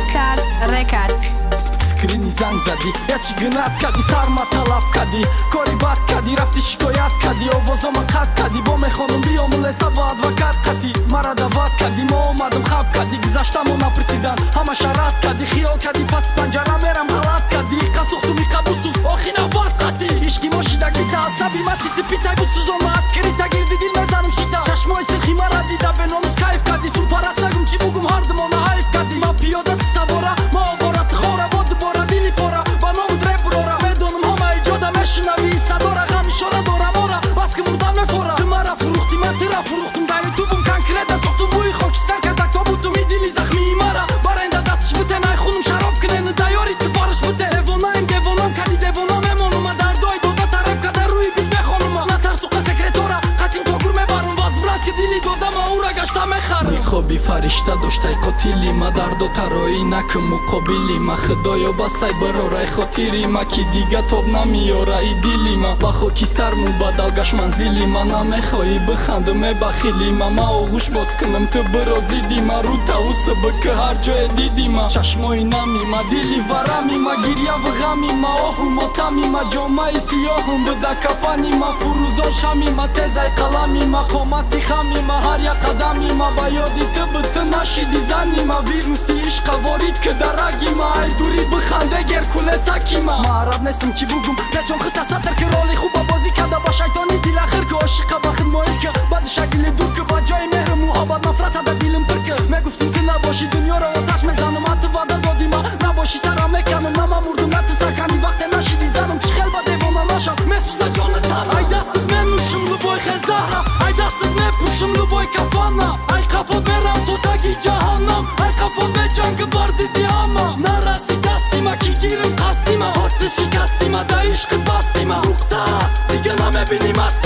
Stars Records. скрини занг задӣ я чӣ гӯнат кардӣ сарма талаб кардӣ кори бад кардӣ рафтӣ шикоят кардӣ овозома қатъ кардӣ бо мехонум биёмулеса ва адвокат қатӣ мара даъват кардӣ мо омадам хаб кардӣ гузаштамо напурсидан ҳамаша рад кардӣ хиёл кардӣ паси панҷара мерам ғалат кардӣ қасухтуми қабусус охи навбат қатӣ ишқи мо шидаги таъсаби матити питай бусузомат кирита гирди дил мезанам шида чашмои сирхи мара дида беномус кайф кардӣ супараст нагум чӣ бугум ҳардумона ҳайф кардӣ ма пиёда ту савора ма оборати хора бо дубора дили пора ба ному дреб бурора медонам ҳама иҷода мешунавӣ садора ғам ишора дора мора баски мурдан мефора ту мара фурӯхтӣ ман тира фурӯхтум дар ютубум конкрета сохтум бӯи хокистар кардак то бутум и дили захмии мара бараинда дастиш бутен ай хунум шароб кунену дайёри ту фарш бутен девонаем девонам кади девона мемонума дардои дода тараб када рӯи бит мехонума натарсуқа секретора қатин то гур мебарум баз бурад ки дили додама ура гашта мехарам хобби фаришта доштай қотили ма дардо тароӣ накун муқобили ма худоё басай барорай хотири ма ки дига тоб намиёрай дили ма ба хокистар мубаддал гашт манзили ма намехоҳӣ биханду мебахили ма ма оғӯш боз кунам ту бирозиди ма рӯ таусуби ки ҳар ҷое диди ма чашмои нами ма дили варами ма гирьяву ғами ма оҳу мотами ма ҷомаи сиёҳум буда кафани ма фурӯзон шами ма тезай қалами ма қомати хами ма ҳар як қадами ма ба ёди ту буту нашиди зани ма вируси ишқа ворид ки дараги ма ай дури биханде геркулесаки ма араб нестим ки бугум печон хита сатр ки роли хуба бозӣ карда ба шайтони дилахир ки ошиқа ба хидмоӣ ки бадиша дили дур ки ба ҷои меҳру муҳаббат нафрат ада дилим пир ки мегуфтим ки набошӣ дунёро оташ мезанам ҳату ваъда додӣ ма набошӣ сарам меканам на ма мурдум на ту сакани вақте нашиди занам чӣ хел ба девона нашам месӯза ҷони тана ай дастат менӯшам лубои хел заҳра ай дастат мепӯшам лубои кафана ай қафот мерам то таги ҷаҳаннам ай қафот меҷанги бар зидди ҳама нараси дасти ма ки гирим қасди ма ҳоти шикасти ма да ишқи басти ма нуқта дига намебинӣ масти